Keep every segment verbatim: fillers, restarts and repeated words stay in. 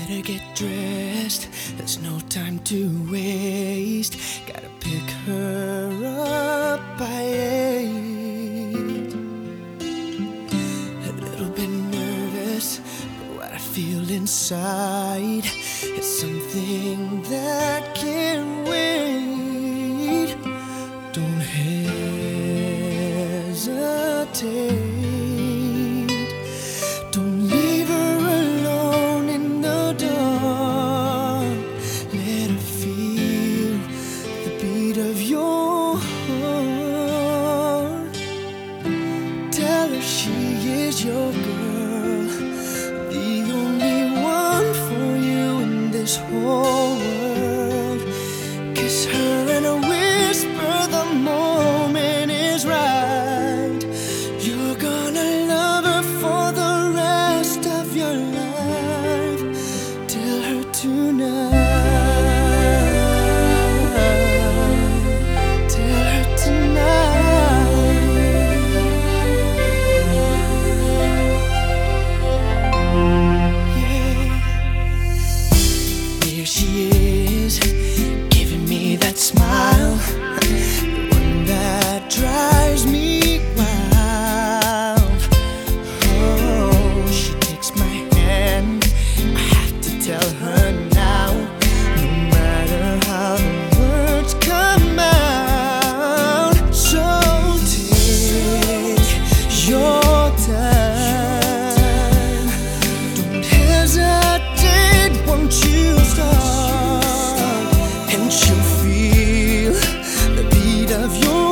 better get dressed, there's no time to waste. Gotta pick her up by eight. A little bit nervous, but what I feel inside is something that can't wait. Don't hesitate. Don't leave her alone in the dark. Let her feel the beat of your heart. Tell her she is your girl, the only one for you in this whole world. Kiss her and whisper the moment is right. You're gonna love her for the rest of your life. Tell her tonight. Tell her tonight. Yeah. There she is, giving me that smile, the one that drives me wild. Oh, she takes my hand, I have to tell her now, no matter how the words come out. So take your time, don't hesitate, won't you start, and she'll feel the beat of your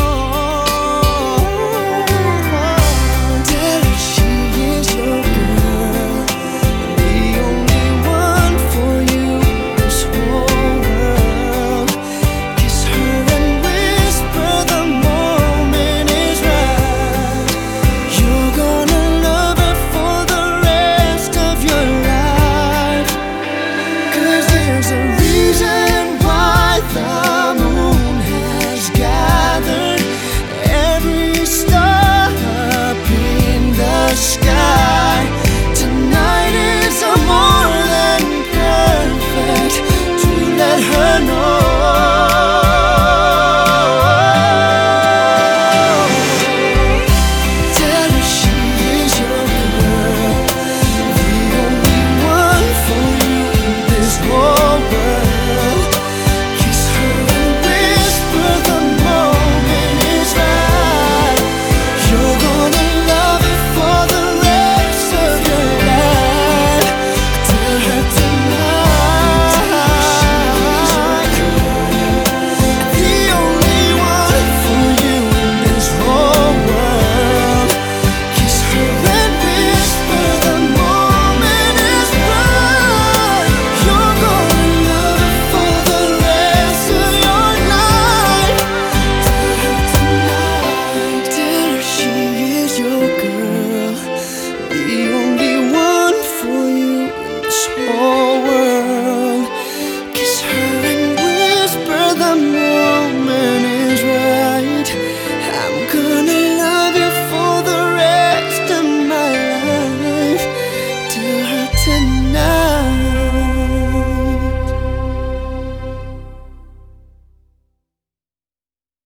heart. Tell her she is your girl, the only one for you in this whole world. Kiss her and whisper the moment is right. You're gonna love her for the rest of your life. 'Cause there's a reason why the moon has gathered every star up in the sky. Tonight is a more than perfect to let her know. Tell her she is your girl, the only one for you in this whole world. Kiss her and whisper the moment is right. You're gonna love her for the rest of your life. Tell her tonight. The only one for you in this whole world. Kiss her and whisper the moment is right. You're gonna love her for the rest of your life. Tell her tonight. Tell her she is your girl, the only one for you in this whole